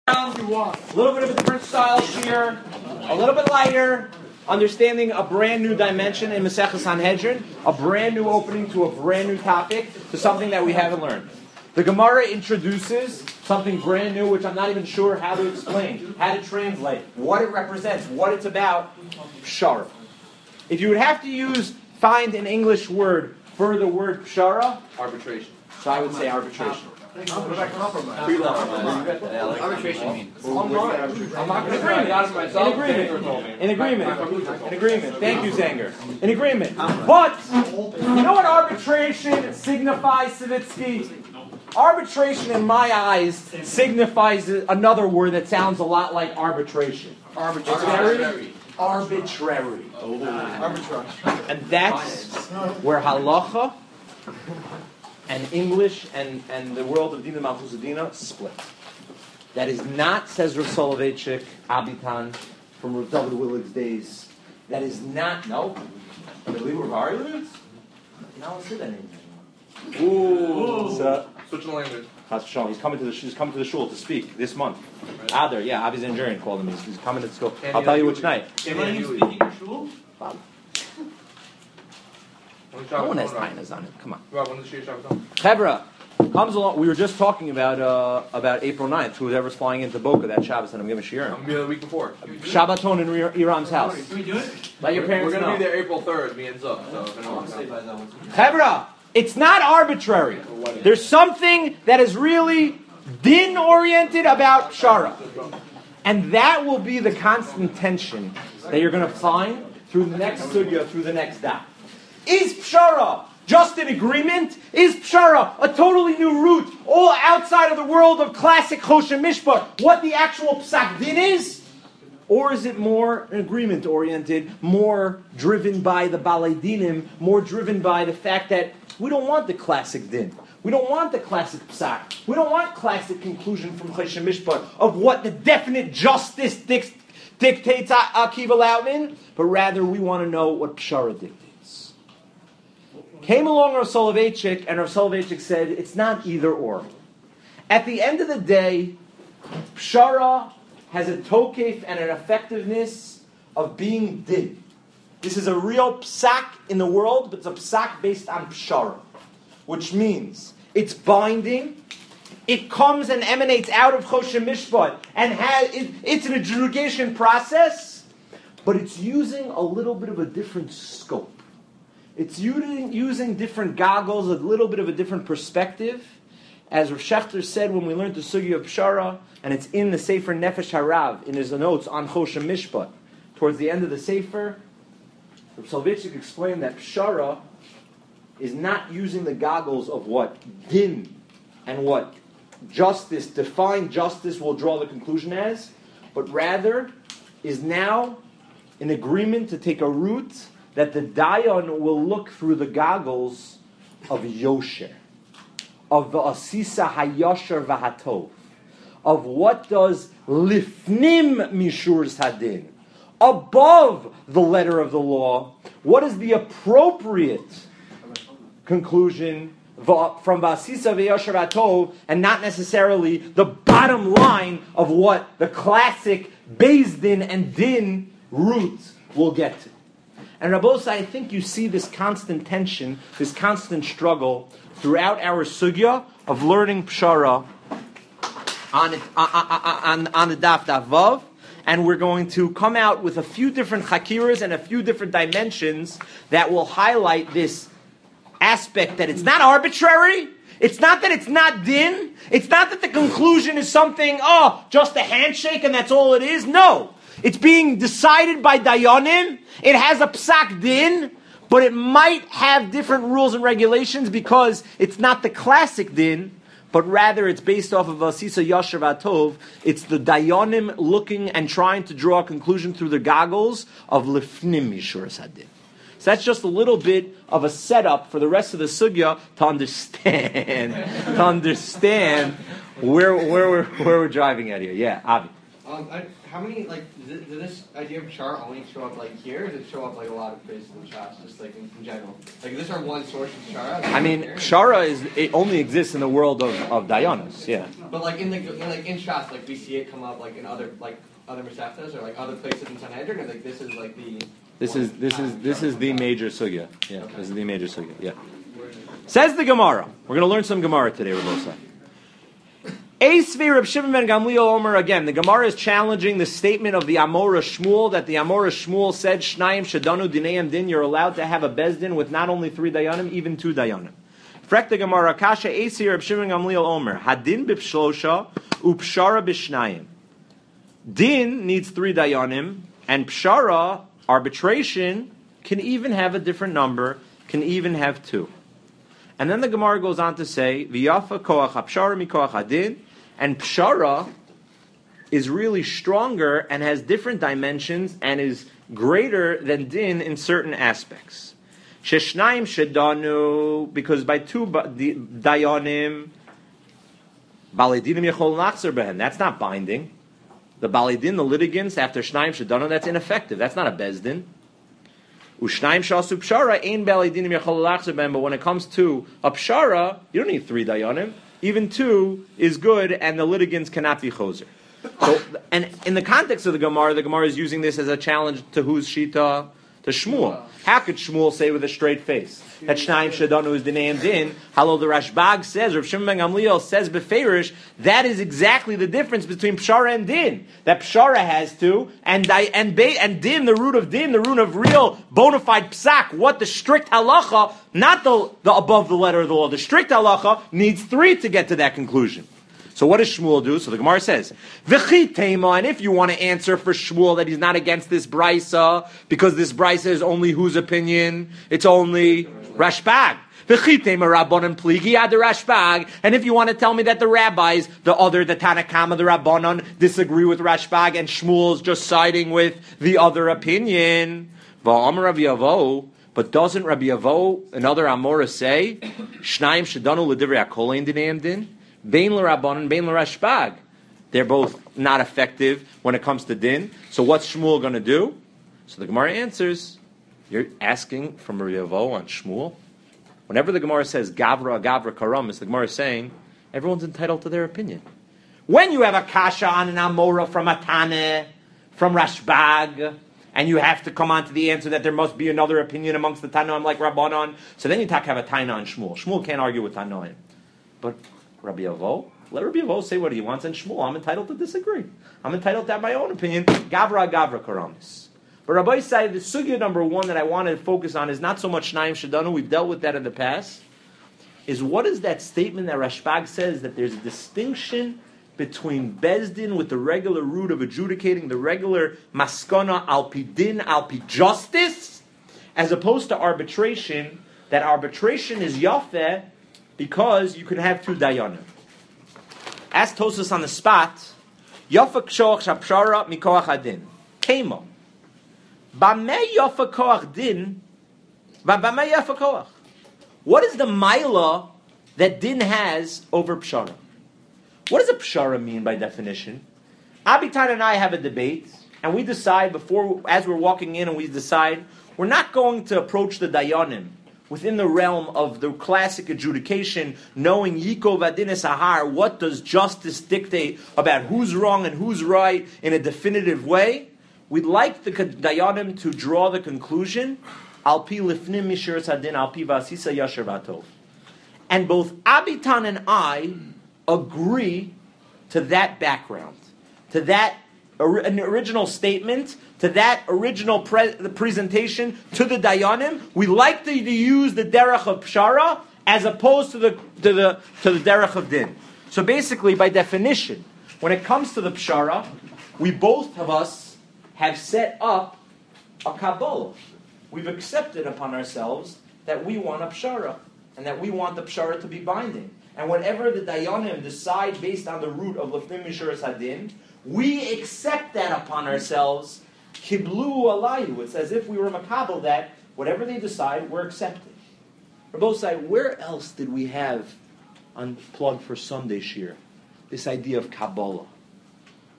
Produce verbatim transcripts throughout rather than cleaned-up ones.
A little bit of a different style shear, a little bit lighter, understanding a brand new dimension in Maseches Sanhedrin, a brand new opening to a brand new topic, to something that we haven't learned. The Gemara introduces something brand new, which I'm not even sure how to explain, how to translate, what it represents, what it's about. Pshara. If you would have to use, find an English word for the word pshara, arbitration. So I would say arbitration. Arbitration means. I'm not going to agree. In agreement. In agreement. In agreement. Thank you, Zanger. In agreement. But, you know what arbitration signifies, Savitsky? Arbitration, in my eyes, signifies another word that sounds a lot like arbitration. Arbitrary. Arbitrary. Oh. Arbitrary. And that's where halacha and English and, and the world of Dina Malchus Dina split. That is not, says Rav Soloveitchik, Abitan, from Rav David Willig's days. That is not, no. I believe Rav Ari lives? No, I don't see that name. Ooh. So, switching the language. He's coming to the he's coming to the shul to speak this month. Right. Adar, yeah, Avi Zangarian called him. He's, he's coming to school. Can I'll tell you which night. Can you speak in shul? Bob. No one has tainas on it. Come on. Hebra comes along. We were just talking about uh, about April ninth. Whoever's flying into Boca that Shabbos, and I'm giving shiurim. I'm gonna be there the week before. Shabbaton in Iram's house. Can we do it? Let your parents know. We're gonna know. be there April third. Me and Zuk. So Hebra, it's not arbitrary. There's something that is really din oriented about pshara, and that will be the constant tension that you're going to find through the next sugya, through the next daf. Is pshara just an agreement? Is pshara a totally new route, all outside of the world of classic choshen mishpat, what the actual psak din is? Or is it more agreement-oriented, more driven by the balei dinim, more driven by the fact that we don't want the classic din. We don't want the classic psak. We don't want classic conclusion from choshen mishpat of what the definite justice dic- dictates Akiva Lautman, but rather we want to know what pshara dictates. Came along Rav Soloveitchik, and Rav Soloveitchik said, it's not either or. At the end of the day, pshara has a tokef and an effectiveness of being din. This is a real psak in the world, but it's a psak based on pshara, which means it's binding, it comes and emanates out of choshen mishpat, and has, it, it's an adjudication process, but it's using a little bit of a different scope. It's using, using different goggles, a little bit of a different perspective. As Rav Shechter said when we learned the Sugya of Pshara, and it's in the Sefer Nefesh Harav, in his notes on Choshen Mishpat, towards the end of the Sefer, Rav Soloveitchik explained that Pshara is not using the goggles of what din and what justice, defined justice will draw the conclusion as, but rather is now in agreement to take a route that the Dayan will look through the goggles of Yosher, of the Asisa Hayosher Vahatov, of what does Lifnim Mishur Sadin, above the letter of the law, what is the appropriate conclusion from Vasisa Vayosher Vahatov, and not necessarily the bottom line of what the classic Beis Din and Din route will get to. And Rabbosai, I think you see this constant tension, this constant struggle throughout our sugya of learning pshara on it, on, on, on the daf davav, and we're going to come out with a few different chakiras and a few different dimensions that will highlight this aspect that it's not arbitrary. It's not that it's not din. It's not that the conclusion is something, oh, just a handshake and that's all it is. No. It's being decided by dayanim. It has a psak din, but it might have different rules and regulations because it's not the classic din, but rather it's based off of Asisa Yasher Vatov. It's the dayanim looking and trying to draw a conclusion through the goggles of Lifnim Mishur Sadin. So that's just a little bit of a setup for the rest of the sugya to understand, to understand where, where, we're, where we're driving at here. Yeah, Avi. Uh, Um, I, how many like did, did this idea of char only show up like here, or does it show up like a lot of places in Shas, just like in, in general? Like, is this our one source of chara? I mean, Pshara is it only exists in the world of, of Dayanos, yeah. But like in the in, like in Shas, like we see it come up like in other like other Masechtas or like other places in Sanhedrin, and like this is like the. This is this is this is the major sugya. Yeah, Okay. this is the major sugya. Yeah. Says the Gemara. We're going to learn some Gemara today, Rabosai. Eisvi Reb Shimon ben Gamliel Omer again. The Gemara is challenging the statement of the Amora Shmuel that the Amora Shmuel said Shnayim Shadanu Dineim Din. You're allowed to have a bezdin with not only three dayanim, even two dayanim. Frek the Gemara Kasha Eisvi Reb Shimon ben Gamliel Omer Hadin b'Shlosha uPshara b'Shnayim. Din needs three dayanim, and Pshara, arbitration, can even have a different number, can even have two. And then the Gemara goes on to say, V'yafa koach hapshara mikoach hadin, and Pshara is really stronger and has different dimensions and is greater than Din in certain aspects. Sheshnaim shedanu, because by two dayanim, baledinim yechol nachzer behen, that's not binding. The balidin, the litigants, after shnaim shedanu, that's ineffective. That's not a bezdin. Ushnaim shasu pshara ein balidinim yachol lachzer behen. But when it comes to a pshara, you don't need three dayanim. Even two is good, and the litigants cannot be choser. So, and in the context of the Gemara, the Gemara is using this as a challenge to whose shita? To Shmuel. How could Shmuel say with a straight face that Shnaim Shadanu is the name Din? Hello, the Rashbag says, Rav Shimon ben Gamliel says beferish, that is exactly the difference between Pshara and Din. That Pshara has to, and and and Din, the root of Din, the root of real bona fide psak, what the strict halacha, not the, the above the letter of the law, the strict halacha needs three to get to that conclusion. So what does Shmuel do? So the Gemara says, V'chi tema, and if you want to answer for Shmuel that he's not against this brisa, because this brisa is only whose opinion? It's only Rashbag. V'chi tema Rabbanan pligi ad Rashbag. And if you want to tell me that the rabbis, the other, the Tanakama, the Rabbanan, disagree with Rashbag, and Shmuel's just siding with the other opinion, V'amar Rabbi Yavo, but doesn't Rabbi Yavo, another Amora, say, Shnayim shedanu l'divrei hakolein dineim din? Bein l'Rabbanan, bein l'Rashbag. They're both not effective when it comes to din. So what's Shmuel going to do? So the Gemara answers, you're asking from Rabbi Yavo on Shmuel? Whenever the Gemara says Gavra, Gavra, Karamis, the Gemara is saying, everyone's entitled to their opinion. When you have a kasha on an Amora from a Taneh, from Rashbag, and you have to come on to the answer that there must be another opinion amongst the Tanoim like Rabbanon, so then you talk have a Taina on Shmuel. Shmuel can't argue with Tanoim. But Rabbi Yavo, let Rabbi Yavo say what he wants, and Shmuel, I'm entitled to disagree. I'm entitled to have my own opinion. Gavra, Gavra, Karamis. But Rabbi said the sugya number one that I want to focus on is not so much Shnayim Shadanu, we've dealt with that in the past, is what is that statement that Rashbag says that there's a distinction between Bezdin with the regular root of adjudicating the regular maskana alpidin, alpi justice, as opposed to arbitration, that arbitration is yafeh, because you could have two dayanim. Ask Tosas on the spot, Yafa Kshoach Shapshara Mikoach Adin. Kemo. Bamei Yafa Koach Din. Bamei Yafa Koach. What is the Maila that Din has over Pshara? What does a Pshara mean by definition? Abitan and I have a debate, and we decide before, as we're walking in, and we decide, we're not going to approach the dayanim within the realm of the classic adjudication, knowing Yikov Adin Sahar, what does justice dictate about who's wrong and who's right in a definitive way. We'd like the Dayanim to draw the conclusion, Alpi Lifnim Mishiras Adin, Alpi Vasisa Yasher Vatov. And both Abitan and I agree to that background, to that an original statement, to that original pre- the presentation to the Dayanim. We like to, to use the derech of Pshara as opposed to the to the to the derech of Din. So basically, by definition, when it comes to the Pshara, we both of us have set up a Kabbalah. We've accepted upon ourselves that we want a Pshara, and that we want the Pshara to be binding. And whenever the Dayanim decide based on the root of Lefnim Mishuras Hadin, we accept that upon ourselves. Kiblu alayu. It's as if we were makabel that whatever they decide, we're accepting. Rabbi side, where else did we have unplugged for Sunday Shir this idea of Kabbalah?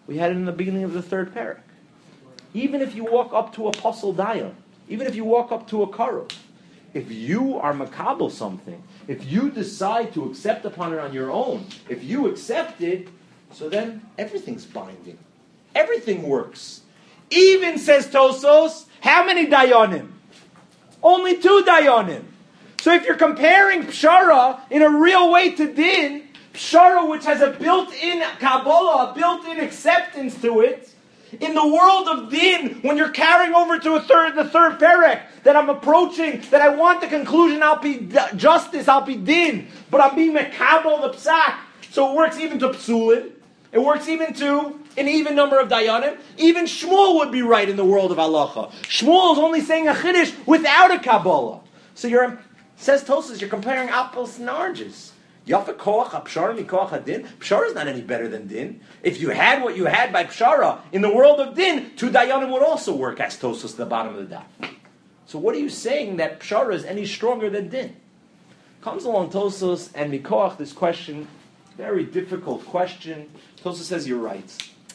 We had it in the beginning of the third parak. Even if you walk up to a puzzle dayan, even if you walk up to a karov, if you are makabel something, if you decide to accept upon it on your own, if you accept it, so then everything's binding. Everything works. Even, says Tosos, how many dayanim? Only two dayanim. So if you're comparing pshara in a real way to din, pshara which has a built-in Kabbalah, a built-in acceptance to it, in the world of din, when you're carrying over to a third, the third perek, that I'm approaching, that I want the conclusion, I'll be justice, I'll be din, but I'm being mekabel the psak. So it works even to psulin. It works even to an even number of dayanim. Even Shmuel would be right in the world of halacha. Shmuel is only saying a chiddush without a Kabbalah. So you're, says Tosas, you're comparing apples and oranges. Yafa koach pshara mikoach din. Pshara is not any better than din. If you had what you had by pshara in the world of din, two dayanim would also work as Tosas at the bottom of the daf. So what are you saying that pshara is any stronger than din? Comes along Tosas and mikoach this question, very difficult question. Tosas says you're right.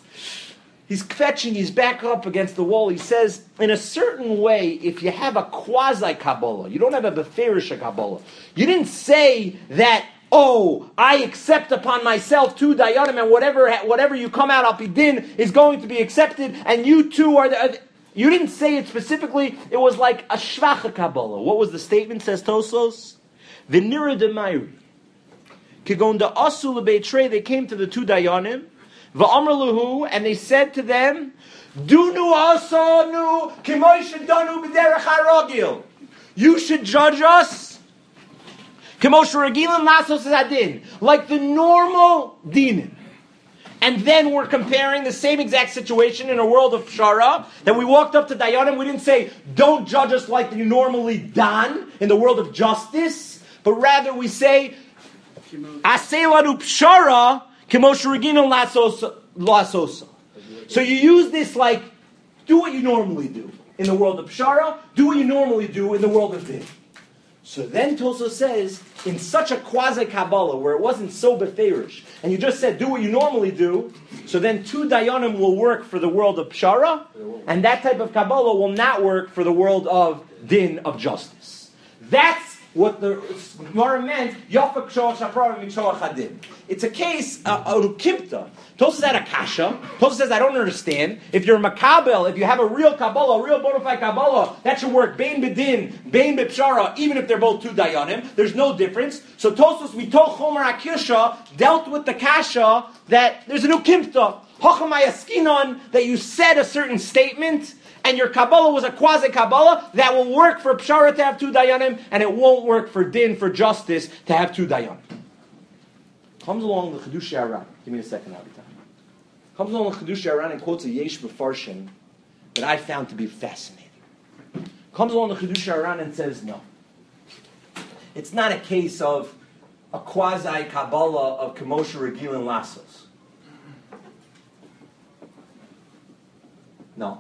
He's fetching, he's back up against the wall. He says, in a certain way, if you have a quasi-Kabbalah, you don't have a beferish Kabbalah, you didn't say that, oh, I accept upon myself two dayanim, and whatever whatever you come out al din is going to be accepted, and you two are the... You didn't say it specifically. It was like a shvacha Kabbalah. What was the statement, says Tosos? V'nira demayri. Kigon da asul lebeitrei, they came to the two dayanim, v'amr luhu, and they said to them, Dunu asanu k'moy shedanu b'derech haragil. You should judge us k'moy sheragilim lasos adin, like the normal dinim. And then we're comparing the same exact situation in a world of pshara, that we walked up to dayanim, we didn't say, don't judge us like you normally dan in the world of justice, but rather we say, Aselanu pshara k'moshurigino lasosa. So you use this like, do what you normally do in the world of pshara, do what you normally do in the world of din. So then Toso says, in such a quasi-Kabbalah, where it wasn't so beferish, and you just said, do what you normally do, so then two dayanim will work for the world of pshara, and that type of Kabbalah will not work for the world of din, of justice. That's what the Gemara meant, Yafak Shoach Shapra Mikshoach Hadin. It's a case, uh, a Rukimta. Tosa said a kasha. Tosa says, I don't understand. If you're a Makabel, if you have a real Kabbalah, a real bona fide Kabbalah, that should work Bain Bedin, Bain Bepshara, even if they're both two Dayanim. There's no difference. So Tosos, we told Chomer Akisha, dealt with the kasha that there's a new Kimta. Hochamayaskinon, that you said a certain statement, and your Kabbalah was a quasi-Kabbalah, that will work for Pshara to have two Dayanim, and it won't work for Din, for justice, to have two Dayanim. Comes along the Chedush Aran. Give me a second, Abitai. Comes along the Chedush Aran and quotes a Yesh B'Farshin that I found to be fascinating. Comes along the Chedush Aran and says, no. It's not a case of a quasi-Kabbalah of Kemosha Regilin Lassos. No.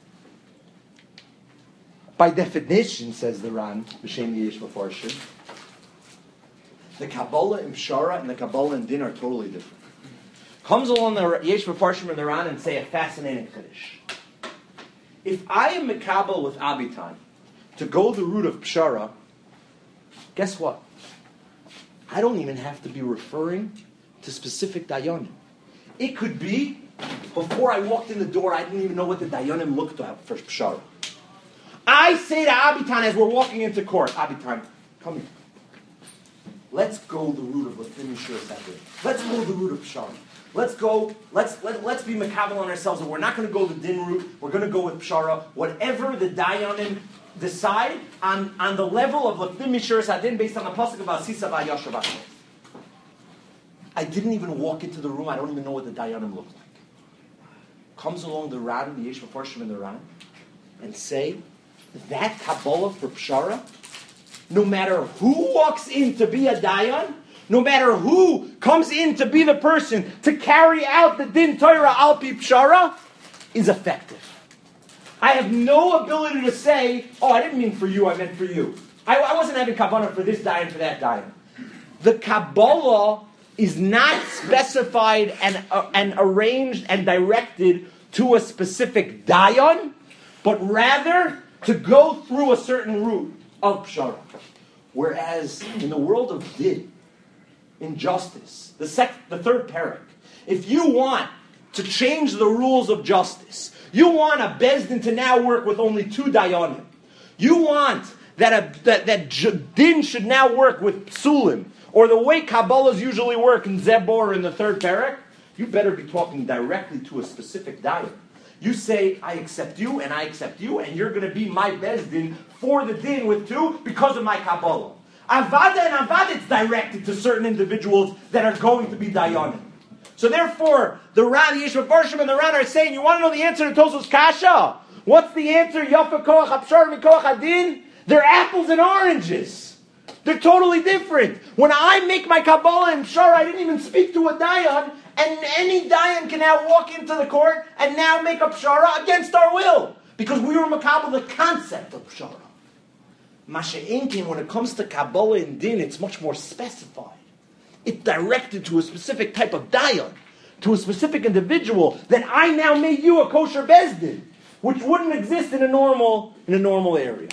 By definition, says the Ran, B'Shem Yesh B'Farshin, the Kabbalah in Pshara and the Kabbalah in Din are totally different. Comes along the Yesh B'Farshim and the Ran and say a fascinating Chiddush. If I am Mekabel with Abitan to go the route of Pshara, guess what? I don't even have to be referring to specific Dayanim. It could be, before I walked in the door, I didn't even know what the Dayanim looked like for Pshara. I say to Abitan as we're walking into court, Abitan, come here. Let's go the route of Lefim Yishur Sadeh. Let's go the route of Pshara. Let's go, let's, let, let's be Mekabel on ourselves, and we're not going to go the Din route, we're going to go with Pshara. Whatever the Dayanim decide on, on the level of Lefim Yishur Sadeh based on the Pasuk of Asisa V'Yashav Hashem. I didn't even walk into the room, I don't even know what the Dayanim looked like. Comes along the Ran, the Yesh B'Farshim and the Ran, and say, that Kabbalah for Pshara, no matter who walks in to be a Dayan, no matter who comes in to be the person to carry out the Din Torah Al Pi Pshara, is effective. I have no ability to say, oh, I didn't mean for you, I meant for you. I, I wasn't having Kabbalah for this Dayan, for that Dayan. The Kabbalah is not specified and uh, and arranged and directed to a specific dayan, but rather to go through a certain route of pshara. Whereas in the world of din, injustice, the sec- the third parak, if you want to change the rules of justice, you want a bezdin to now work with only two dayanim, you want that a, that, that j- din should now work with psulim, or the way Kabbalahs usually work in Zebor in the third parak, you better be talking directly to a specific dayan. You say, I accept you, and I accept you, and you're going to be my bezdin for the din with two because of my Kabbalah. Avada and Avada, it's directed to certain individuals that are going to be dayanim. So therefore, the Ran, the Yeshua Barsham, and the Ran are saying, you want to know the answer to Tosfos Kasha? What's the answer? Yafa koach hapshar mikoach hadin? They're apples and oranges. They're totally different. When I make my Kabbalah and Pshara, I didn't even speak to a Dayan, and any Dayan can now walk into the court and now make a Pshara against our will. Because we were Makabal the concept of Pshara. Masha'inkin, when it comes to Kabbalah and Din, it's much more specified. It's directed to a specific type of Dayan, to a specific individual, that I now made you a kosher Bezdin, which wouldn't exist in a normal, in a normal area.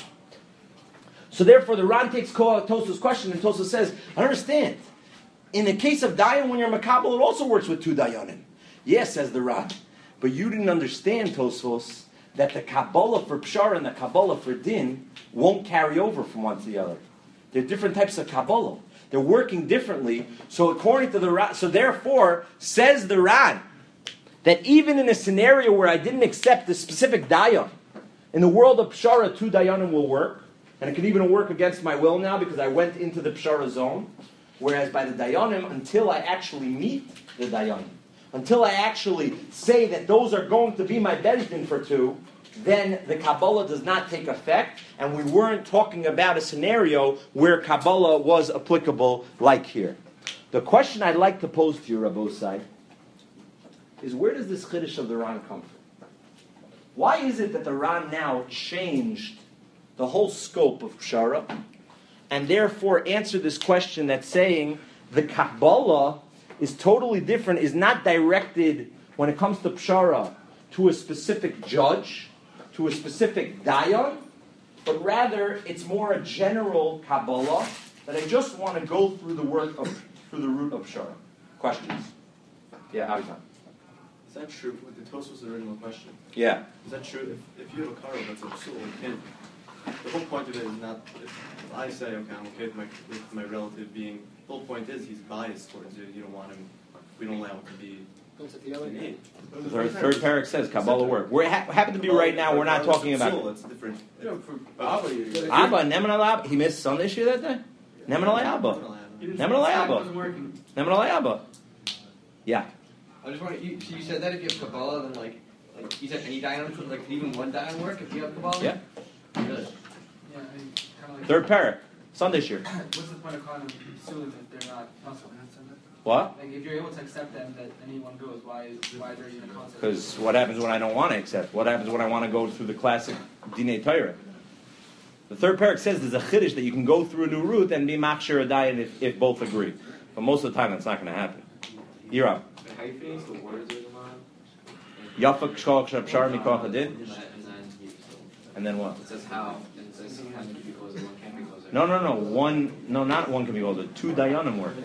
So therefore, the Ran takes Tosfos' question, and Tosfos says, I understand. In the case of Dayan, when you're Makabal, it also works with two Dayanim. Yes, says the Ran. But you didn't understand, Tosfos, that the Kabbalah for Pshara and the Kabbalah for Din won't carry over from one to the other. They're different types of Kabbalah. They're working differently. So according to the Ran, so therefore, says the Ran, that even in a scenario where I didn't accept the specific Dayan, in the world of Pshara, two Dayanim will work. And it can even work against my will now because I went into the Pshara zone. Whereas by the Dayanim, until I actually meet the Dayanim, until I actually say that those are going to be my Bezdin for two, then the Kabbalah does not take effect. And we weren't talking about a scenario where Kabbalah was applicable like here. The question I'd like to pose to you, Rabosai, is where does this Chiddush of the Ran come from? Why is it that the Ran now changed the whole scope of Pshara, and therefore answer this question that's saying the Kabbalah is totally different, is not directed, when it comes to Pshara, to a specific judge, to a specific Dayan, but rather it's more a general Kabbalah that I just want to go through the work of, through the root of Pshara. Questions? Yeah, Avitan. Is that true with the Tosfos' original question? Yeah. Is that true? If, if you have a karo that's a psul, it can't. The whole point of it is not, if, if I say, okay, I'm okay with my, with my relative being, the whole point is he's biased towards you, you don't want him, we don't allow him to be in aid. The third, third parak says Kabbalah work. We're ha- happen to be right now, we're not talking about... It's different. You know, for Abba, you- Abba, Neman al Abba. He missed Sunday issue that day? Neman al Abba. Neman al Abba. wasn't working. Neman al Abba. Yeah. I just want you. So you said that if you have Kabbalah, then like, like you said any Dayan could, like even one Dayan work if you have Kabbalah. Yeah. Really? Yeah, I mean, kind of like. Third parak. Sunday issue. What's the point of calling them psulim if they're not possible? What? Like, if you're able to accept them that anyone goes, why is why is there even a concept? Because what happens when I don't want to accept? What happens when I want to go through the classic Dinei Torah? The third parak says there's a chiddush that you can go through a new route and be machshir a dayan if, if both agree. But most of the time that's not going to happen. You're up. How you finish the words of the line? Yafak shkol shapshar mikoach hadin. And then, and then, you, so And then what? it says how, and it says how can be closer, one can't be closer. No, no, no. One, no, not one can be older. Two dayanim work.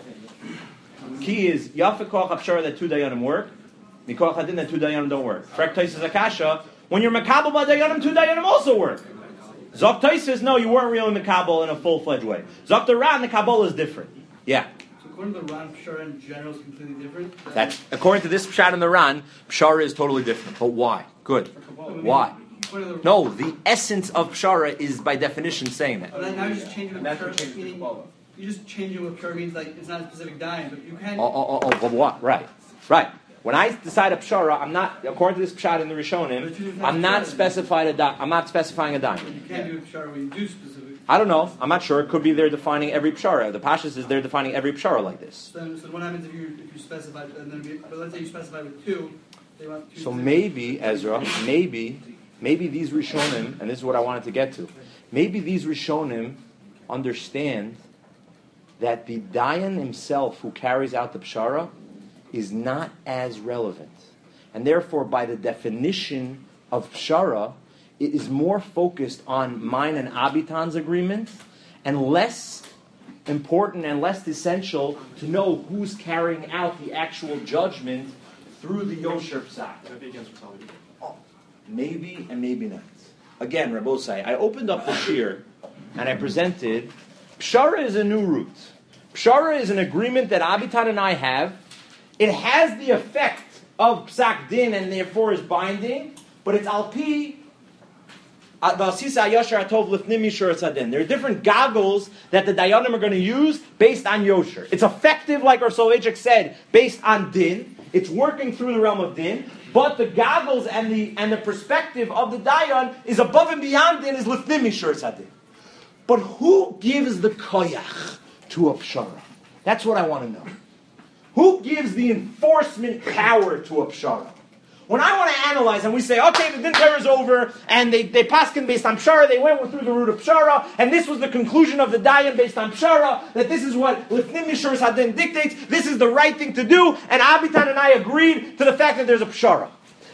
Key is Yafak koach hapshara that two dayanim work. Mikoach hadin that two dayanim don't work. Frek Taisus Akasha. When you're makabel by dayanim, two dayanim also work. Zok Taisus, no, you weren't really makabel in a full-fledged way. Zok the Ran, the Kabbalah is different. Yeah. So according to the Ran, Pshara in general is completely different? That's according to this Pshat in the Ran, Pshara is totally different. But why? Good. Why? According to the, No, the essence of Pshara is by definition saying that. But then now you're just changing what That's what Pshara changes the meaning. Kabbalah. You're just changing what Pshara means, like it's not a specific dime, but you can. Oh, oh, oh, oh, but what? Right. Right. When I decide a Pshara, I'm not, according to this Pshat in the Rishonim, I'm not specified a di- I'm not specifying a But dime. you can't do a Pshara when you do specific. I don't know. I'm not sure. It could be they're defining every Pshara. The Pashas is they're defining every Pshara like this. So then, so what happens if you if you specify, and then we, but let's say you specify with two, they want two. So maybe, Ezra, maybe, maybe these Rishonim, and this is what I wanted to get to, maybe these Rishonim understand that the Dayan himself who carries out the Pshara is not as relevant. And therefore, by the definition of Pshara, it is more focused on mine and Abitan's agreement and less important and less essential to know who's carrying out the actual judgment through the Yosher Psak. Maybe against Rosali. Oh, maybe and maybe not. Again, Rabbosai, I opened up the shir and I presented, Pshara is a new route. Pshara is an agreement that Abitan and I have. It has the effect of Psak Din and therefore is binding, but it's Alpi, there are different goggles that the Dayanim are going to use based on Yosher. It's effective, like our Soloveitchik said, based on Din. It's working through the realm of Din, but the goggles and the and the perspective of the Dayan is above and beyond Din, is Lifnim Mishur Sadin. But who gives the koyach to a Pshara? That's what I want to know. Who gives the enforcement power to a Pshara? When I want to analyze and we say, okay, the Din Torah is over, and they, they paskin based on Pshara, they went through the route of Pshara, and this was the conclusion of the Dayan based on Pshara, that this is what Lifnim Mishur Sadin dictates, this is the right thing to do, and Abitan and I agreed to the fact that there's a Pshara.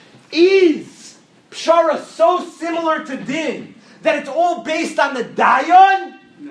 Is Pshara so similar to Din that it's all based on the Dayan? No.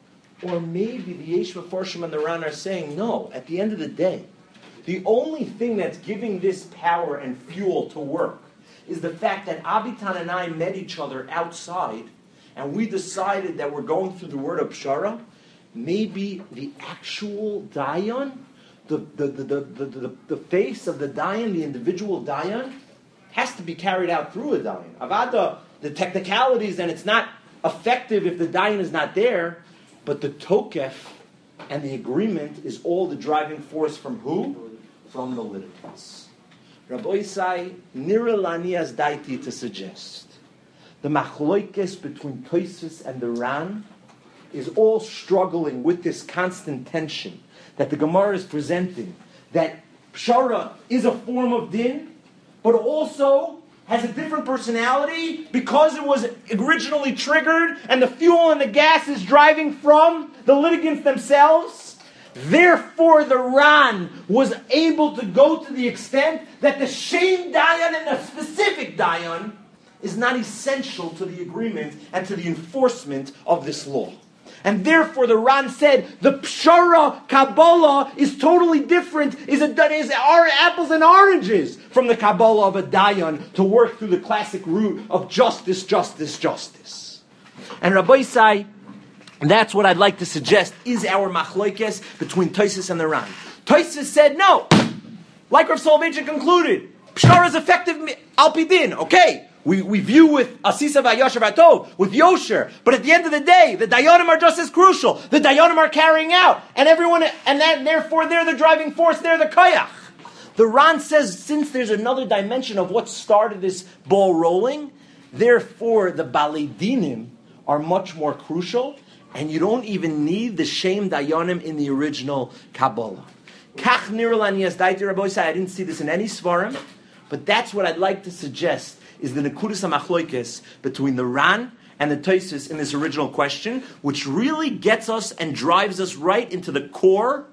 Or maybe the Yesh Meforshim and the Ran are saying, no, at the end of the day, the only thing that's giving this power and fuel to work is the fact that Abitan and I met each other outside and we decided that we're going through the word of Pshara. Maybe the actual Dayan, the, the, the, the, the, the, the face of the Dayan, the individual Dayan, has to be carried out through a Dayan. Avada, the technicalities, and it's not effective if the Dayan is not there, but the Tokef and the agreement is all the driving force from who? From the litigants. Rabbi Isai, Niralanias daiti to suggest the machloikes between Tosfos and the Ran is all struggling with this constant tension that the Gemara is presenting, that Pshara is a form of din, but also has a different personality because it was originally triggered and the fuel and the gas is driving from the litigants themselves. Therefore, the Ran was able to go to the extent that the Shem Dayan and the specific Dayan is not essential to the agreement and to the enforcement of this law. And therefore, the Ran said the Pshara Kabbalah is totally different, is, a, is our apples and oranges from the Kabbalah of a Dayan to work through the classic route of justice, justice, justice. And Rabbi Isai, that's what I'd like to suggest is our machloikes between Tosfos and the Ran. Tosfos said no. Like Rav Soloveitchik concluded, Pshara is effective alpidin. Okay, we, we view with Asisa v'Yosher v'Tov, with Yosher. But at the end of the day, the Dayanim are just as crucial. The Dayanim are carrying out. And everyone, and that, therefore they're the driving force, they're the koyach. The Ran says, since there's another dimension of what started this ball rolling, therefore the Balei Dinim are much more crucial. And you don't even need the Shem Dayanim in the original Kabbalah. Kach niralanias daiti Rabbi Isai. I didn't see this in any svarim, but that's what I'd like to suggest is the nekudas hamachloikes between the Ran and the Tosfos in this original question, which really gets us and drives us right into the core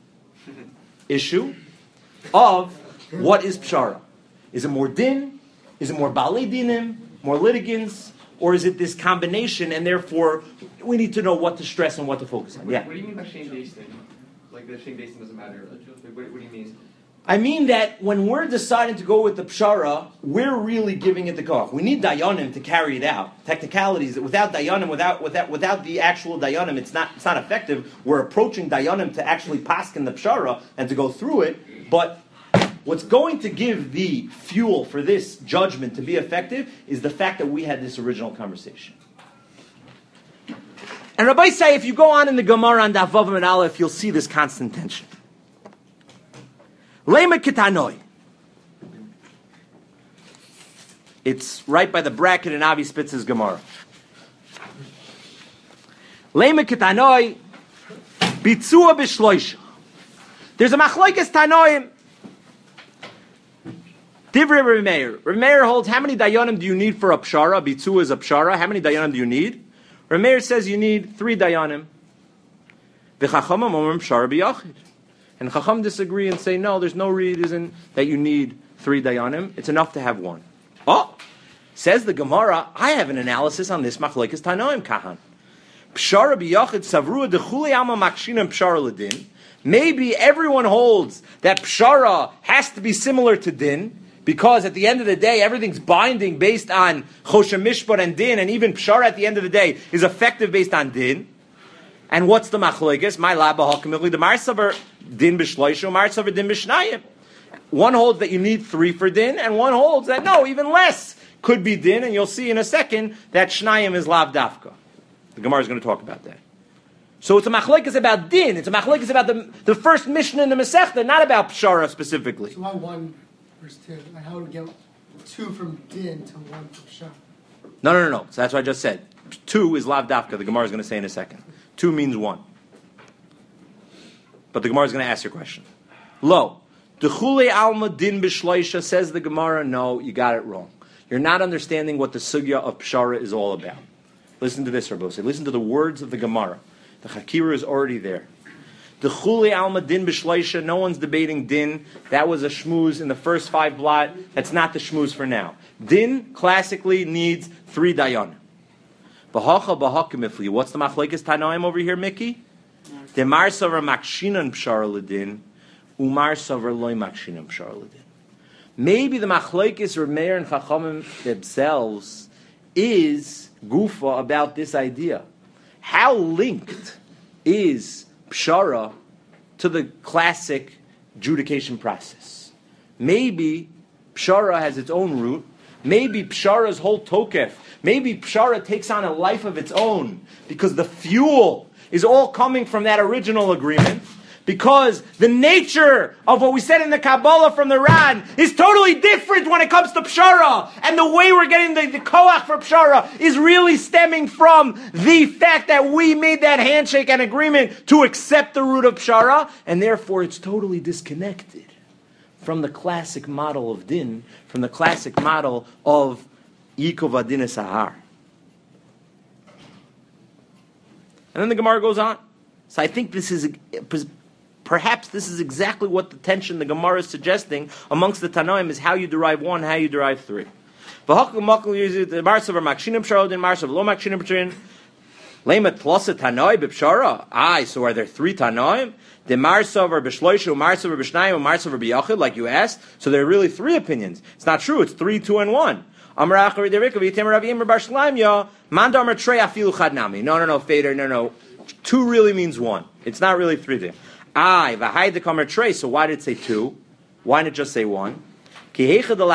issue of what is Pshara. Is it more din? Is it more Balei Dinim? More litigants? Or is it this combination, and therefore we need to know what to stress and what to focus on? What, Yeah. what do you mean by shame basting? Like the shame basting doesn't matter. Like, what, what do you mean? I mean that when we're deciding to go with the Pshara, we're really giving it the koch. We need Dayanim to carry it out. Technicalities, without Dayanim, without without without the actual Dayanim, it's not it's not effective. We're approaching Dayanim to actually paskin the Pshara and to go through it, but what's going to give the fuel for this judgment to be effective is the fact that we had this original conversation. And Rabbi say, if you go on in the Gemara on Daf Vav and Aleph, you'll see this constant tension. Lema Ketanoi. It's right by the bracket in Avi Spitz's Gemara. Lema Ketanoi, Bitzua B'Shloisha. There's a Machlokes Tanoim. Divrei Reb Meir. Reb Meir holds, how many dayanim do you need for a pshara? Bitzua is a pshara. How many dayanim do you need? Reb Meir says you need three dayanim. V'chachamim omrim pshara b'yachid. And Chacham disagree and say, no, there's no reason that you need three dayanim. It's enough to have one. Oh, says the Gemara, I have an analysis on this machlekes tanoim kahan. Pshara b'yachid savrua dechulei alma makshinam pshara l'din. Maybe everyone holds that pshara has to be similar to din, because at the end of the day, everything's binding based on choshen mishpat and din, and even pshara at the end of the day is effective based on din. And what's the machlekes? My laba hakamili the marsaver din b'shloishu, marsaver din b'shnayim. One holds that you need three for din, and one holds that no, even less could be din. And you'll see in a second that shnayim is lav dafka. The Gemara is going to talk about that. So it's a machlekes about din. It's a machlekes about the the first mission in the Masechta, not about pshara specifically. So why one versus two? Like how would we get two from din to one from shah? No, no, no, no. So that's what I just said. Two is lav dafka. The Gemara is going to say in a second. Two means one. But the Gemara is going to ask your question. Lo, dechule alma din b'shloisha, says the Gemara. No, you got it wrong. You're not understanding what the sugya of pshara is all about. Listen to this, Rabbi. Listen to the words of the Gemara. The Chakira is already there. Dechule alma din b'shloisha. No one's debating din. That was a shmooze in the first five blot. That's not the shmooze for now. Din classically needs three dayan. B'hacha b'hakimifli. What's the machlekes tanoim over here, Mickey? Demar savar makshinan pshara l'din, umar savar loy makshinan pshara l'din. Maybe the machlekes Rameir and Chachamim themselves is gufa about this idea. How linked is pshara to the classic adjudication process? Maybe pshara has its own root. Maybe pshara's whole tokef. Maybe pshara takes on a life of its own because the fuel is all coming from that original agreement. Because the nature of what we said in the Kabbalah from the Ran is totally different when it comes to pshara. And the way we're getting the, the koach for pshara is really stemming from the fact that we made that handshake and agreement to accept the root of pshara. And therefore it's totally disconnected from the classic model of din, from the classic model of Yikov Adin Sahar. And then the Gemara goes on. So I think this is, perhaps this is exactly what the tension the Gemara is suggesting amongst the Tanoim is how you derive one, how you derive three. Aye, so are there three Tanoim? The Marsavar b'shloishu, Marsavar b'shnayim, Marsavar b'yachid, like you asked. So there are really three opinions. It's not true. It's three, two, and one. No, no, no, Fader, no, no. Two really means one. It's not really three there. Aye, v'hai the kamer trey. So why did it say two? Why not just say one? So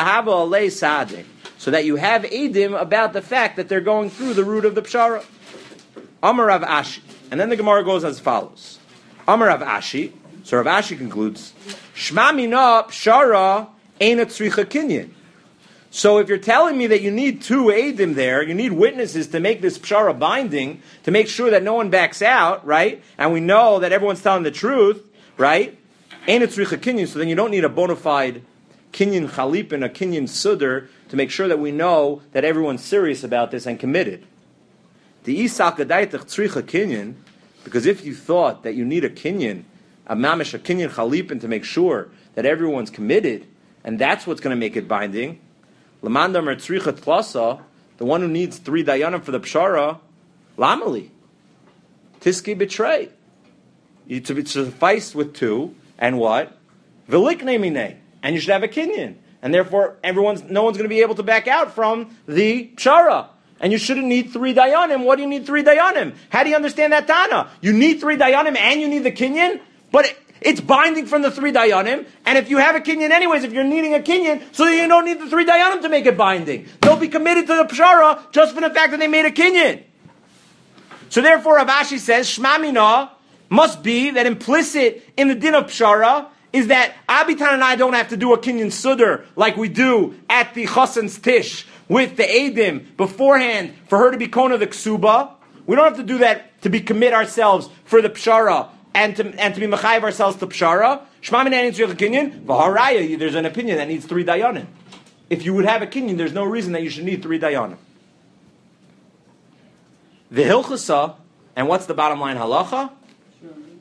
that you have edim about the fact that they're going through the root of the pshara. Amar Rav Ashi, and then the Gemara goes as follows. Amar Rav Ashi. So Rav Ashi concludes, Shma mina pshara ain't a tzricha kinyan. So if you're telling me that you need two edim there, you need witnesses to make this pshara binding, to make sure that no one backs out, right? And we know that everyone's telling the truth, right? Ain't a tzricha kinyan, so then you don't need a bona fide kinyan chalip and a kinyan sudr to make sure that we know that everyone's serious about this and committed. The isak adaitach tzricha kinyan, because if you thought that you need a kinyan, a mamish, a kinyan chalipin to make sure that everyone's committed, and that's what's going to make it binding, Lamandam or tzricha tlasa, the one who needs three dayanim for the pshara, lamali, tiski betray. You to be sufficed with two, and what? Velikne mine, and you should have a kinyan, and therefore everyone's no one's going to be able to back out from the pshara. And you shouldn't need three dayanim. What do you need three dayanim? How do you understand that Tana? You need three dayanim and you need the kinyan, but it, it's binding from the three dayanim. And if you have a kinyan anyways, if you're needing a kinyan, so you don't need the three dayanim to make it binding. They'll be committed to the pshara just for the fact that they made a kinyan. So therefore, Rav Ashi says, Shma mina must be that implicit in the din of pshara is that Abitan and I don't have to do a kinyan sudr like we do at the Chassan's Tish with the Eidim beforehand for her to be Kona the Ksuba. We don't have to do that to be commit ourselves for the Pshara and to and to be Mechayiv ourselves to Pshara. Shema Minan needs a kinyan. V'haraya, there's an opinion that needs three dayanim. If you would have a kinyan, there's no reason that you should need three dayanim. The Hilchasa, and what's the bottom line halacha?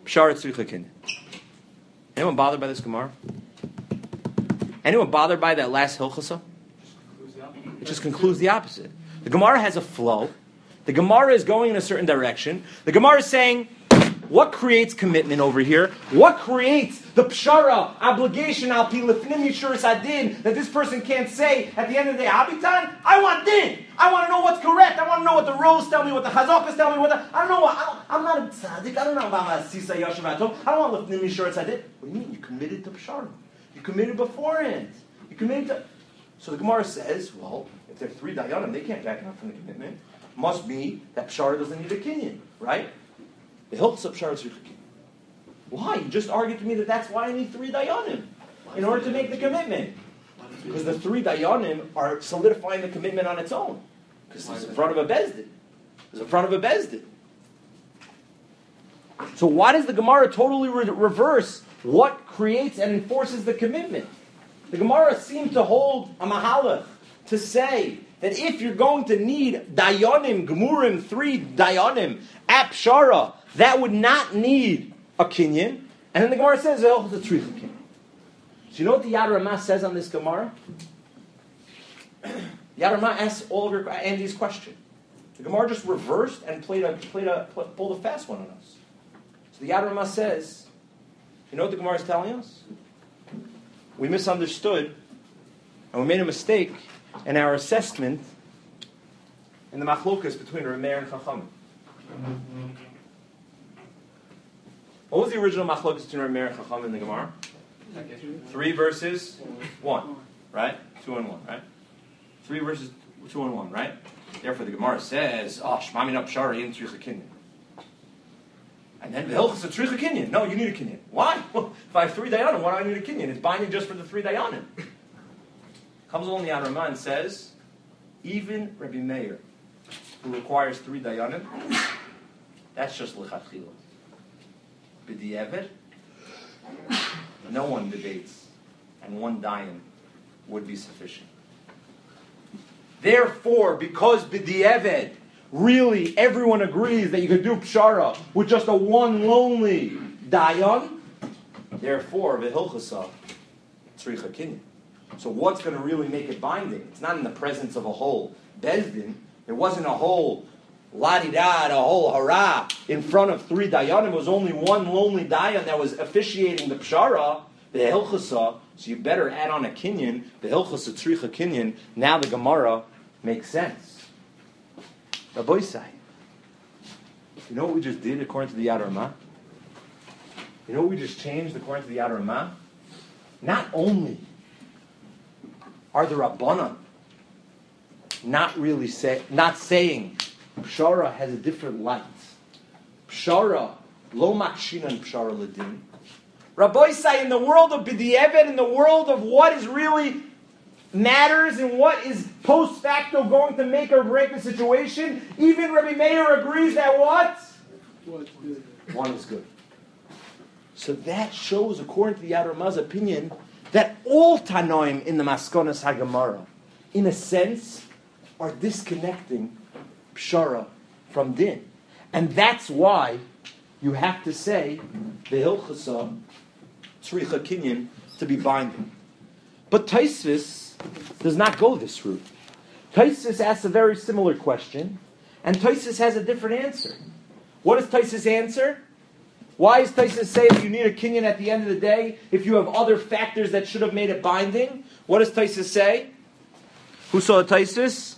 Pshara tzricha kinyan. Anyone bothered by this Gemara? Anyone bothered by that last hilchasa? It just concludes the opposite. The Gemara has a flow. The Gemara is going in a certain direction. The Gemara is saying, what creates commitment over here? What creates the pshara, obligation, al pi lefnim yishuris adin, that this person can't say at the end of the day, Habitan, I want din. I want to know what's correct. I want to know what the rules tell me, what the chazakas tell me, what the, I don't know what, I don't, I'm not a tzaddik, I don't know about sisa yashav atom. I don't want lefnim yishuris adin. What do you mean? You committed to pshara. You committed beforehand. You committed to... So the Gemara says, well, if there are three dayanim, they can't back out from the commitment. Must be that pshara doesn't need a kinyan, right? The hilchos of pshara tzricha kinyan. Why? You just argued to me that that's why I need three dayanim in order to make the commitment. Because the three dayanim are solidifying the commitment on its own. Because it's in front of a bezdin. It's in front of a bezdin. So why does the Gemara totally re- reverse what creates and enforces the commitment? The Gemara seems to hold a mahalach to say that if you're going to need dayanim, gemurim, three dayanim, at pshara, that would not need a kinyan. And then the Gemara says, oh, it's a tzricha kinyan. So you know what the Yad Ramah says on this Gemara? Yad Ramah asks all of your, Andy's question. The Gemara just reversed and played a, played a, pulled a fast one on us. So the Yad Ramah says, you know what the Gemara is telling us? We misunderstood and we made a mistake in our assessment in the machlokas between Rameir and Chachamim. What was the original machlokas between Rameir and Chachamim in the Gemara? Three verses one, right? Two and one, right? Three verses two and one, right? Therefore, the Gemara says, "Oh, shmami na pshara in tzricha kinyan." And then the hilchos of tzricha kinyan. No, you need a kinyan. Why? Well, if I have three dayanim, why do I need a kinyan? It's binding just for the three dayanim. Comes along the Yad Ramah and says, even Rabbi Meir, who requires three dayanim, that's just lechatchila. B'di'evet, no one debates, and one dayan would be sufficient. Therefore, because b'di'evet, really everyone agrees that you could do pshara with just a one lonely dayan, therefore, v'hilchasa, tzricha kinyan. So what's going to really make it binding? It's not in the presence of a whole bezdin. There wasn't a whole la-di-da, a whole hurrah in front of three dayanim. It was only one lonely dayan that was officiating the pshara, the hilchasa. So you better add on a kinyan, the hilchasa tzricha kinyan. Now the Gemara makes sense. Rabbi Isai, you know what we just did according to the Yad Ramah? You know what we just changed according to the Yad Ramah? Not only are the Rabbanan not really say, not saying Pshara has a different light. Pshara, lo makshinan Pshara ledin. Rabbi say in the world of B'di'evet, in the world of what is really matters and what is post facto going to make or break the situation, even Rabbi Meir agrees that what? One is good. So that shows, according to the Yad Ramah's opinion, that all Tanoim in the Maskonas HaGemara, in a sense, are disconnecting Pshara from Din. And that's why you have to say the Hilchasa Tzricha Kinyan to be binding. But Taisvis does not go this route. Taisvis asks a very similar question, and Taisvis has a different answer. What does Taisvis answer? Why does Taisvis say that you need a kinyan at the end of the day if you have other factors that should have made it binding? What does Taisvis say? Who saw Taisvis?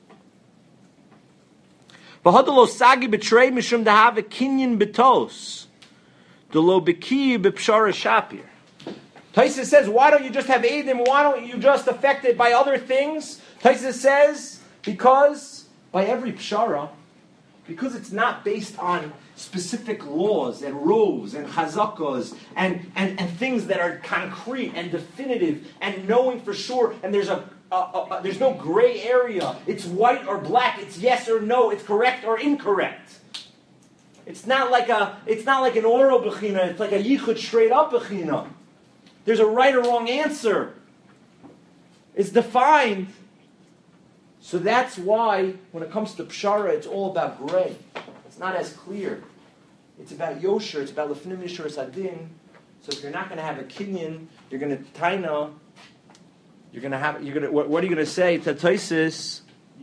V'hadalo sagi betray mishum dahave kinyan betos, delo beki bepshara shapir. Taisvis says, why don't you just have Eidim? Why don't you just affect it by other things? Taisvis says, because by every pshara, because it's not based on specific laws and rules and chazakos and, and, and things that are concrete and definitive and knowing for sure, and there's a, a, a, a there's no gray area. It's white or black. It's yes or no. It's correct or incorrect. It's not like a it's not like an oral bechina. It's like a yichud straight up bechina. There's a right or wrong answer. It's defined. So that's why when it comes to pshara, it's all about gray. It's not as clear. It's about yosher. It's about lefnim yishur sadin. So if you're not going to have a kinyan, you're going to taina. You're going to have. You're going to. What, what are you going to say to Tosis?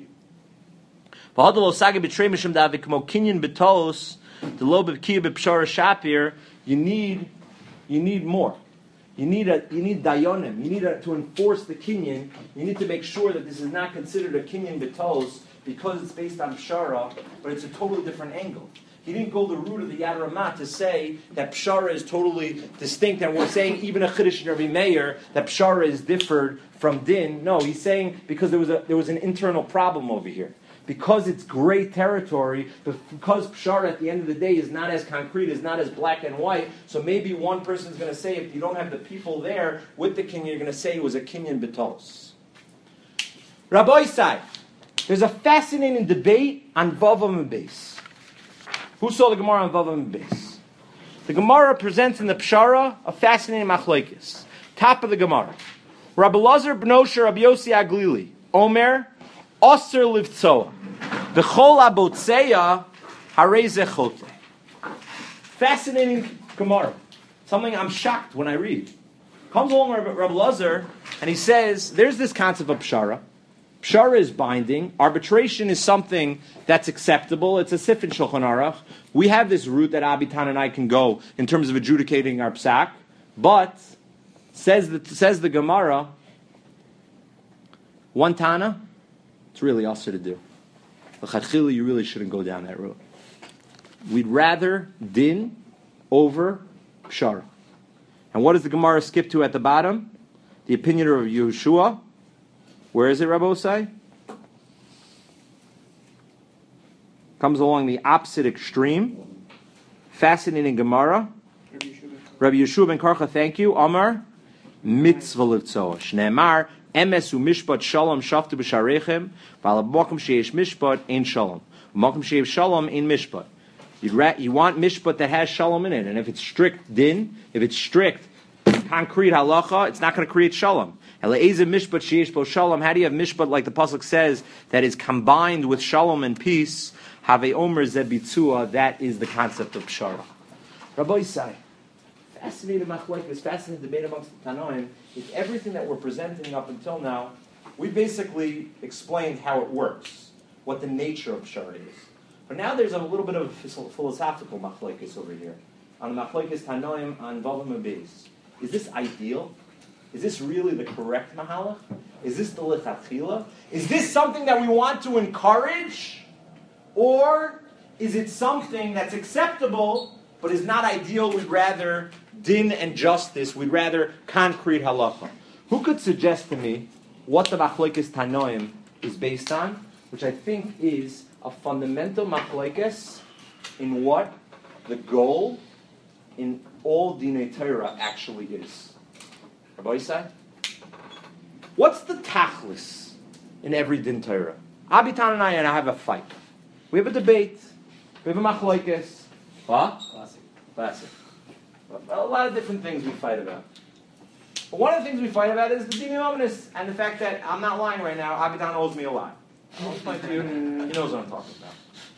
You need. You need more. You need a. You need dayonim. You need a, to enforce the kinyan. You need to make sure that this is not considered a kinyan betos because it's based on pshara, but it's a totally different angle. He didn't go the route of the Yad Ramah to say that pshara is totally distinct, and we're saying even a chiddush in Rabbi Meir that pshara is differed from din. No, he's saying because there was a there was an internal problem over here. Because it's gray territory, because pshara at the end of the day is not as concrete, is not as black and white, so maybe one person's going to say, if you don't have the people there with the kinyan, you're going to say it was a kinyan betos. Rabbi Isai, there's a fascinating debate on Vavam and Beis. Who saw the Gemara on Vavam and Beis? The Gemara presents in the pshara a fascinating machlokes. Top of the Gemara. Rabbi Lazar b'nosher Rabbi Yossi Aglili, Omer, Oser livtzoa. V'chol abotzeya harei zechote. Fascinating Gemara. Something I'm shocked when I read. Comes along Rabbi, Rabbi Lazar, and he says, there's this concept of pshara. Pshara is binding. Arbitration is something that's acceptable. It's a sif in Shulchan Aruch. We have this route that Abitan and I can go in terms of adjudicating our psak. But, says the, says the Gemara, one Tana, it's really also to do. L'chadchila, you really shouldn't go down that road. We'd rather din over pshara. And what does the Gemara skip to at the bottom? The opinion of Yehoshua. Where is it, Rabbi Osai? Comes along the opposite extreme. Fascinating Gemara. Rabbi Yeshua ben Karcha, thank you. Amar, mitzvah livtzoa. Shneemar, emes u mishpat shalom shaftu b'sharechem, v'ala b'makom sheyesh mishpat, ein shalom. B'makom sheyesh shalom, ein mishpat. You'd ra- you want mishpat that has shalom in it. And if it's strict din, if it's strict concrete halacha, it's not going to create shalom. Ela'ezeh mishpat sheyesh bo shalom. How do you have mishpat like the pasuk says that is combined with shalom and peace? Have omer zebitzua. That is the concept of pshara. Rabbi Isai, fascinating machlokes, fascinating debate amongst the Tanoim. If everything that we're presenting up until now, we basically explained how it works, what the nature of pshara is. But now there's a little bit of philosophical machlokes over here on the machlokes Tanoim on Vavam and Beis. Is this ideal? Is this really the correct mahalach? Is this the lechatchila? Is this something that we want to encourage? Or is it something that's acceptable but is not ideal? We'd rather din and justice. We'd rather concrete halacha. Who could suggest to me what the machlokes Tanoim is based on? Which I think is a fundamental machlokes in what the goal in all Dinei Torah actually is. Rabbi Yisai? What's the tachlis in every din Torah? Abitan and I and I have a fight. We have a debate. We have a machlokes. What? Classic. Classic. A lot of different things we fight about. But one of the things we fight about is the dimi omnis and the fact that I'm not lying right now. Abitan owes me a lot. I'll explain to you. He knows what I'm talking about.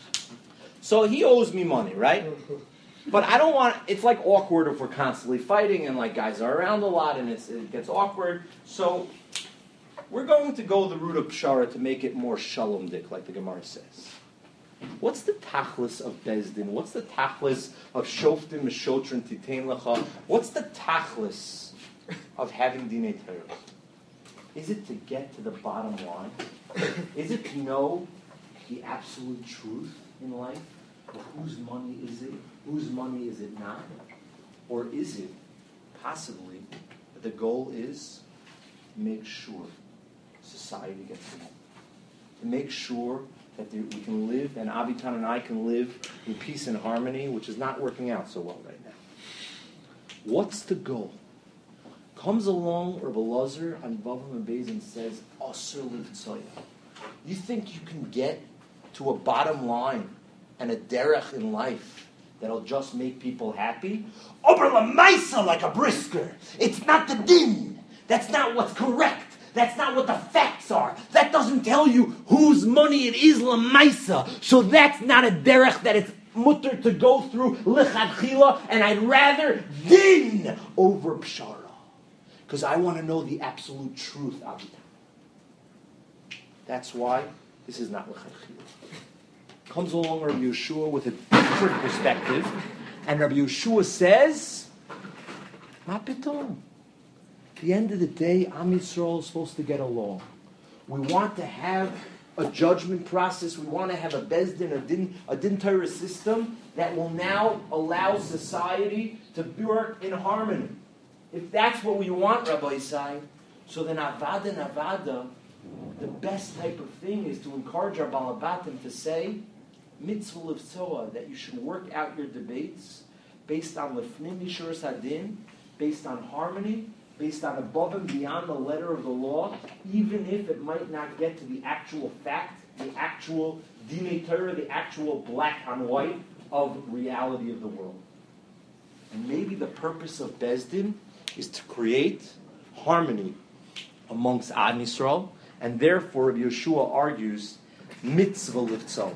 So he owes me money, right? But I don't want, it's like awkward if we're constantly fighting and like guys are around a lot and it's, it gets awkward. So we're going to go the route of pshara to make it more shalom-dik, like the Gemara says. What's the tachlis of Bezdin? What's the tachlis of shoftim, meshotrin, titein lecha? What's the tachlis of having dinei Torah? Is it to get to the bottom line? Is it to know the absolute truth in life? Well, whose money is it? Whose money is it not? Or is it possibly that the goal is to make sure society gets along? To make sure that there, we can live, and Abitan and I can live in peace and harmony, which is not working out so well right now. What's the goal? Comes along Rabbi Lazar on Vavam and Beis and says, Osir livtzoya. You think you can get to a bottom line and a derech in life that'll just make people happy? Ober lamaisa, like a brisker. It's not the din. That's not what's correct. That's not what the facts are. That doesn't tell you whose money it is lamaisa. So that's not a derech that it's mutter to go through lichatchila, and I'd rather din over pshara. Because I want to know the absolute truth, Avitam. That's why this is not lichatchila. Comes along Rabbi Yeshua with a different perspective, and Rabbi Yeshua says, Ma pitom. At the end of the day, Am Yisrael is supposed to get along. We want to have a judgment process. We want to have a Bezdin, a Din, a Din Torah system that will now allow society to work in harmony. If that's what we want, Rabbi Isai, so then Avada and Avada, the best type of thing is to encourage our Balabatim to say, Mitzvah Livtzoah, that you should work out your debates based on Lefnim Yishuras Hadin, based on harmony, based on above and beyond the letter of the law, even if it might not get to the actual fact, the actual Dinei Torah, the actual black on white of reality of the world. And maybe the purpose of Bezdin is to create harmony amongst Am Yisrael, and therefore Rabbi Yeshua argues mitzvah livtzoah.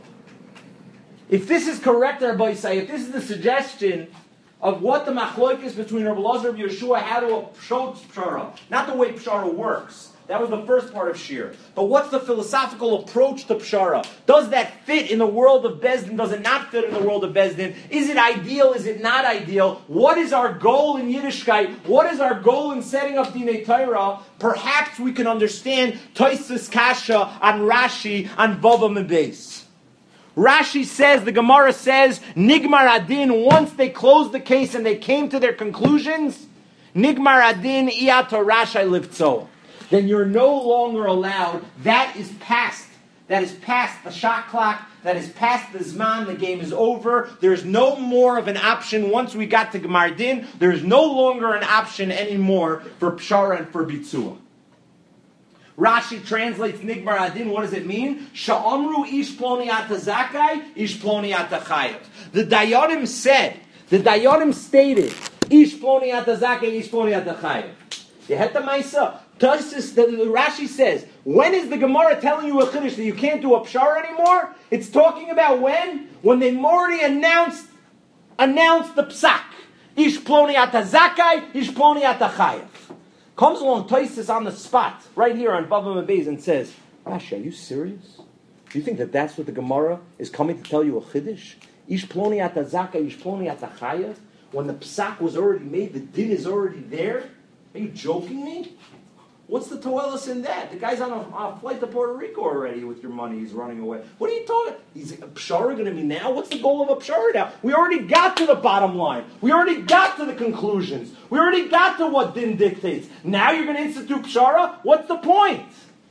If this is correct, Rabbi Yisai, if this is the suggestion of what the machloikis between Rabbi Elazar and Yeshua, how to approach pshara, not the way pshara works. That was the first part of Shir. But what's the philosophical approach to pshara? Does that fit in the world of Bezdin? Does it not fit in the world of Bezdin? Is it ideal? Is it not ideal? What is our goal in Yiddishkeit? What is our goal in setting up Dinei Torah? Perhaps we can understand Tosfos Kasha on Rashi on Vavam Beis. Rashi says, the Gemara says, Nigmar Adin, once they closed the case and they came to their conclusions, Nigmar Adin Iyato Rashai Livtzoah. Then you're no longer allowed, that is past. That is past the shot clock, that is past the Zman, the game is over. There's no more of an option once we got to Gemar Din. There's no longer an option anymore for Pshara and for Bitzua. Rashi translates Nigmar Adin. What does it mean? Sha'amru ish ploni ata zakai, ish ploni ata chayav. The Dayanim said, the Dayanim stated, ish ploni ata zakai, ish ploni ata chayav. You had the Maisa. Tosfos, the, the Rashi says, when is the Gemara telling you a chiddush that you can't do a pshar anymore? It's talking about when? When they already announced, announced the psak. Ish ploni ata zakai, ish ploni ata chayav. Comes along Tosfos on the spot, right here on Vavam Beis, and says, Rashi, are you serious? Do you think that that's what the Gemara is coming to tell you a chiddush? Ish ploni ata zakai, ish ploni ata chayav? When the psak was already made, the din is already there? Are you joking me? What's the toelis in that? The guy's on a, on a flight to Puerto Rico already with your money. He's running away. What are you talking? Is a pshara going to be now? What's the goal of a pshara now? We already got to the bottom line. We already got to the conclusions. We already got to what din dictates. Now you're going to institute pshara? What's the point?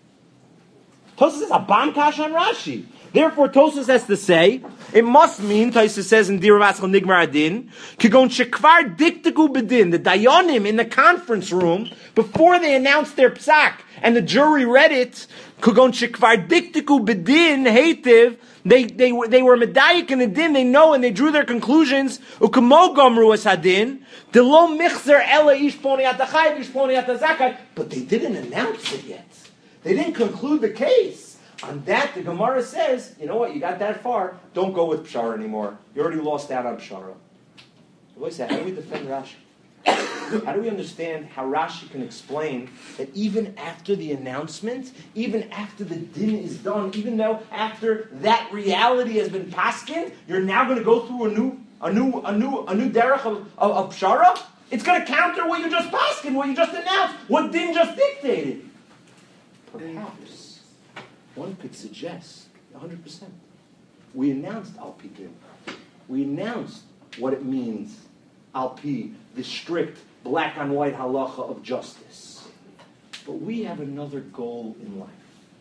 Tosfos says a bam kash on Rashi. Therefore, Tosfos has to say, it must mean, Tosfos says in Dir Maskal Nigmar Adin, Kigon Shekvar Diktiku Bedin, the Dayanim in the conference room, before they announced their psak, and the jury read it, Kigon Shekvar Diktiku Bedin, Heitiv, they, they, they were medayik in the din, they know, and they drew their conclusions, Ukamo Gomru as Hadin, Delo Michzer Ela Ish Ploni Ata Chayav, Ish Ploni Ata Zakai, but they didn't announce it yet. They didn't conclude the case. On that, the Gemara says, you know what, you got that far, don't go with Pshara anymore. You already lost out on Pshara. How do we defend Rashi? How do we understand how Rashi can explain that even after the announcement, even after the din is done, even though after that reality has been paskin, you're now going to go through a new, a new, a new, a new derech of, of, of Pshara? It's going to counter what you just paskin, what you just announced, what din just dictated. Perhaps one could suggest, one hundred percent. We announced Al-Pi Din. We announced what it means, Al-Pi, the strict black on white halacha of justice. But we have another goal in life.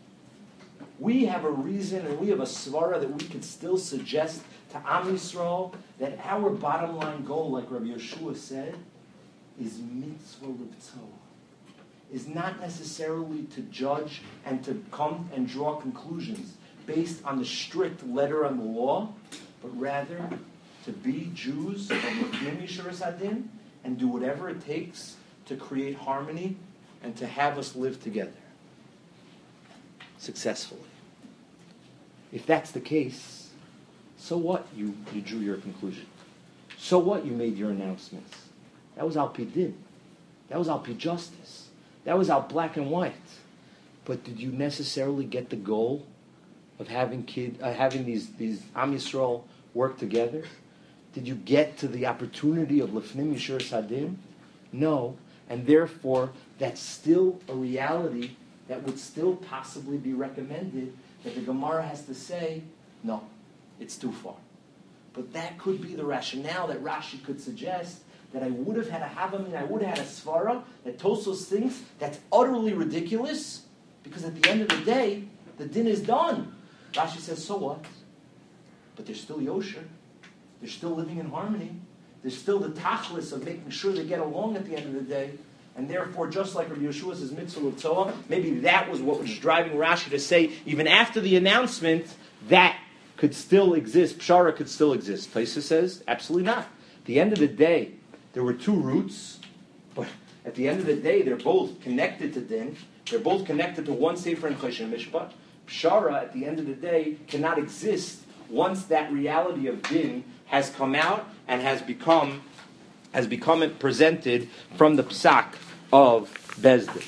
We have a reason and we have a svara that we could still suggest to Am Yisrael that our bottom line goal, like Rabbi Yeshua said, is mitzvah livtzoah. Is not necessarily to judge and to come and draw conclusions based on the strict letter of the law, but rather to be Jews of Lefnim Yishuras Hadin and do whatever it takes to create harmony and to have us live together successfully. If that's the case, So what? You, you drew your conclusion. So what? You made your announcements. That was al pi din. That was al pi justice. That was out black and white. But did you necessarily get the goal of having kid, uh, having these these Am Yisrael work together? Did you get to the opportunity of Lefnim Yishur Sadim? No, and therefore that's still a reality that would still possibly be recommended. That the Gemara has to say, no, it's too far. But that could be the rationale that Rashi could suggest. That I would have had a Havamin, I would have had a Svara, that Tosos thinks that's utterly ridiculous, because at the end of the day, the din is done. Rashi says, so what? But there's still Yosher. They're still living in harmony. There's still the tachlis of making sure they get along at the end of the day. And therefore, just like Rabbi Yeshua says, mitzvah l'tzoah, maybe that was what was driving Rashi to say, even after the announcement, that could still exist. Pshara could still exist. Taisa says, absolutely not. At the end of the day, there were two roots, but at the end of the day, they're both connected to din. They're both connected to one Sefer and Choshen Mishpat. Pshara, at the end of the day, cannot exist once that reality of din has come out and has become has become presented from the psak of Bezdin.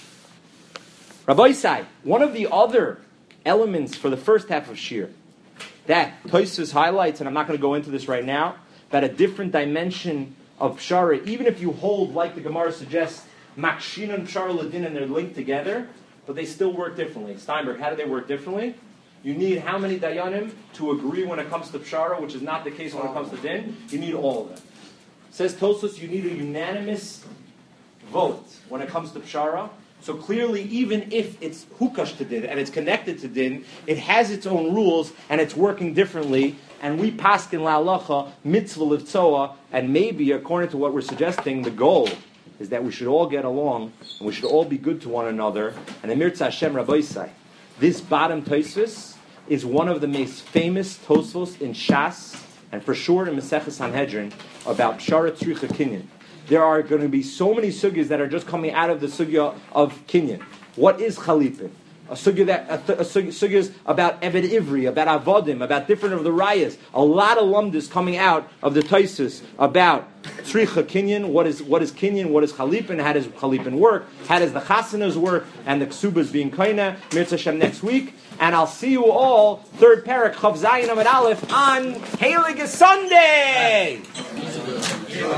Rabbi Isai, one of the other elements for the first half of Shir that Tosfos highlights, and I'm not going to go into this right now, about a different dimension of Pshara, even if you hold, like the Gemara suggests, Makshin and Pshara Ladin, and they're linked together, but they still work differently. Steinberg, how do they work differently? You need how many Dayanim to agree when it comes to Pshara, which is not the case when it comes to Din? You need all of them. Says Tosfos, you need a unanimous vote when it comes to Pshara. So clearly, even if it's hukash to din and it's connected to din, it has its own rules and it's working differently. And we paskin la'alacha mitzvah livtzoa, and maybe according to what we're suggesting, the goal is that we should all get along and we should all be good to one another. And the Mirza Hashem Rabbi Isai, this bottom Tosfos is one of the most famous Tosfos in Shas and for sure in Maseches Sanhedrin about Pshara Tzricha Kinyan. There are going to be so many sugyas that are just coming out of the sugya of Kinyan. What is Chalipin? A sugya that a, th- a sugya, sugyas about Eved Ivri, about Avodim, about different of the rayas. A lot of lumdis coming out of the Tosfos about Tzricha Kinyan. What is what is Kinyan? What is Chalipin? How does Chalipin work? How does the Chasanas work? And the Ksubas being Kaina. Mirza Hashem next week. And I'll see you all, third parak, Chav Zayin Amid Aleph, on Heilige Sunday!